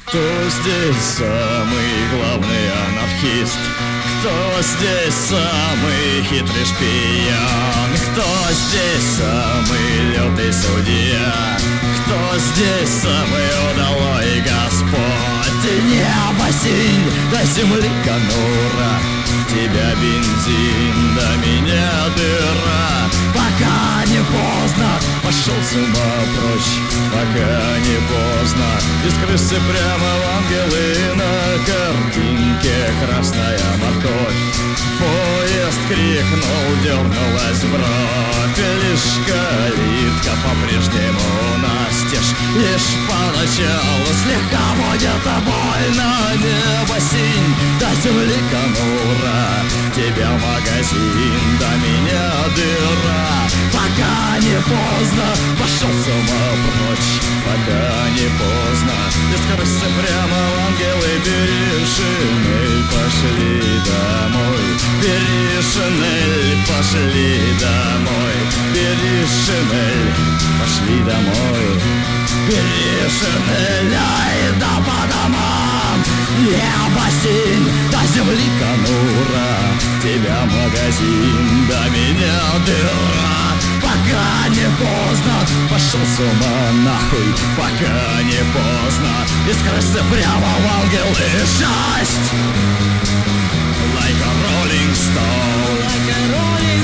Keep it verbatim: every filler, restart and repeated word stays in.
Кто здесь самый главный анархист? Кто здесь самый хитрый шпион? Кто здесь самый лютый судья? Кто здесь самый удалой Господь? Небо синь, до земли конура, тебя бензин, до меня дыра. Пока не поздно, пошел с ума прочь. Пока не поздно, из крысы прямо в ангелы. На картинке красная морковь. Поезд крикнул, дернулась бровь. Лишь калитка по-прежнему настежь. Лишь поначалу слегка будет больно. Небо синь, до земли конура, тебя магазин, до меня дыра. Пока не поздно, пошел с ума прочь. Пока не поздно, без крысы прямо в ангелы. Бери шинель, пошли домой. Бери шинель, пошли домой. Бери шинель, пошли домой. Бери шинель, ай да по домам. Небо синь, до земли конура, тебя магазин, до меня дыра. Пока не поздно, пошел с ума нахуй. Пока не поздно, из крысы прямо в ангелы. Счастье! Like a rolling stone, like a rolling